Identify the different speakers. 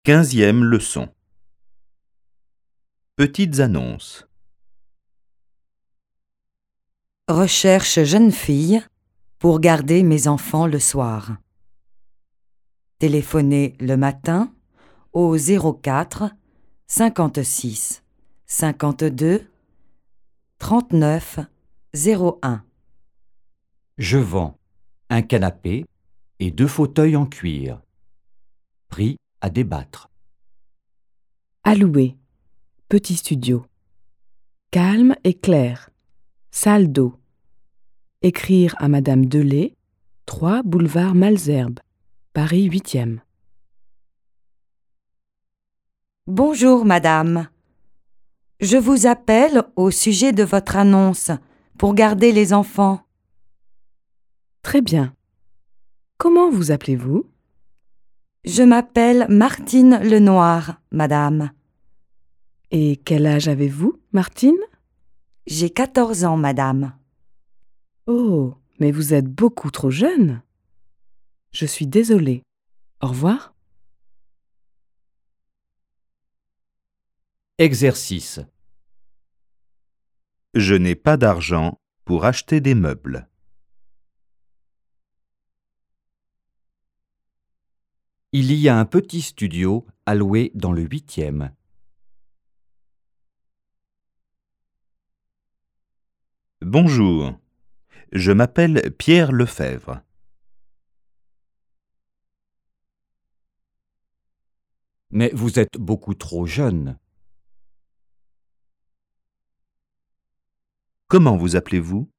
Speaker 1: 15e leçon. Petites annonces.
Speaker 2: Recherche jeune fille pour garder mes enfants le soir. Téléphonez le matin au 04 56 52 39 01.
Speaker 3: Je vends un canapé et 2 fauteuils en cuir. Prix à débattre.
Speaker 4: À louer. Petit studio. Calme et clair. Salle d'eau. Écrire à Madame Delay, 3 boulevard Malesherbes, Paris 8e.
Speaker 2: Bonjour madame. Je vous appelle au sujet de votre annonce pour garder les enfants.
Speaker 4: Très bien. Comment vous appelez-vous?
Speaker 2: Je m'appelle Martine Lenoir, madame.
Speaker 4: Et quel âge avez-vous, Martine?
Speaker 2: J'ai 14 ans, madame.
Speaker 4: Oh, mais vous êtes beaucoup trop jeune. Je suis désolée. Au revoir.
Speaker 3: Exercice.
Speaker 1: Je n'ai pas d'argent pour acheter des meubles.
Speaker 3: Il y a un petit studio à louer dans le 8e.
Speaker 1: Bonjour, je m'appelle Pierre Lefebvre.
Speaker 3: Mais vous êtes beaucoup trop jeune.
Speaker 1: Comment vous appelez-vous?